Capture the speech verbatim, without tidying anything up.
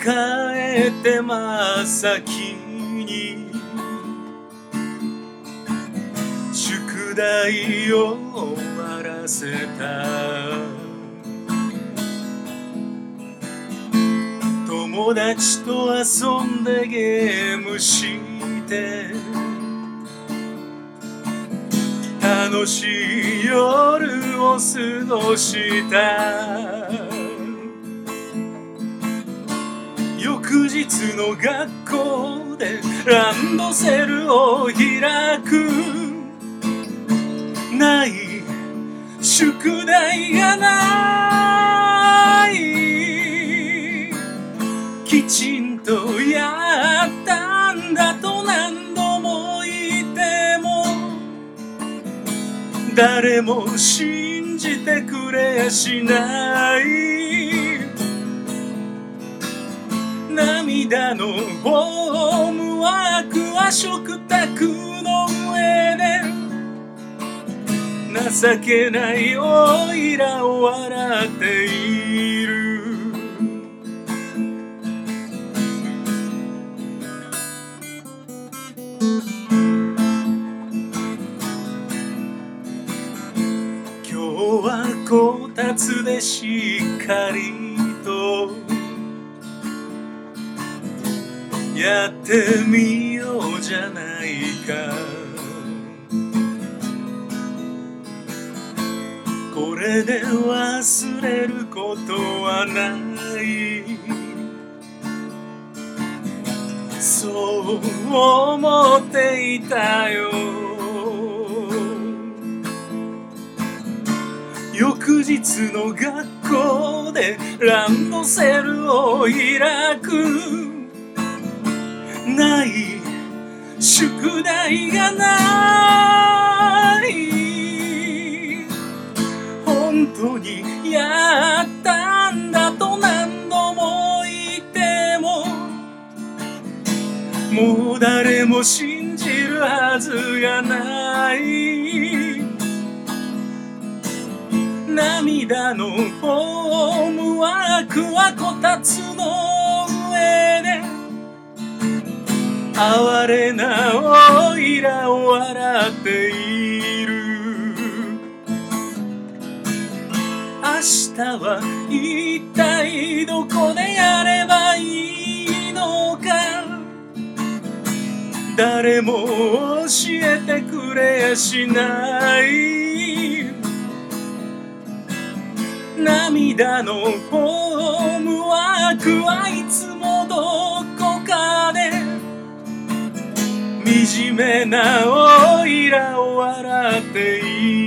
えて真っ先に宿題を終わらせた。友達と遊んでゲームして楽しい夜を過ごした。翌日の学校でランドセルを開く。ない宿題がない。きちんとやったんだと何度も言っても誰も信じてくれやしない。涙のホームワークは食卓の上で情けないおいらを笑っている。今日はこたつでしっかりとやってみようじゃないか。これで忘れることはない。そう思っていたよ。翌日の学校でランドセルを開く。ない宿題がない。本当にやったんだと何度も言ってももう誰も信じるはずがない。涙のホームワークはこたつの上で哀れなおいらを笑っている。明日は一体どこでやればいいのか。誰も教えてくれやしない。涙のホームワークはいつもどこかで惨めなおいらを笑っている。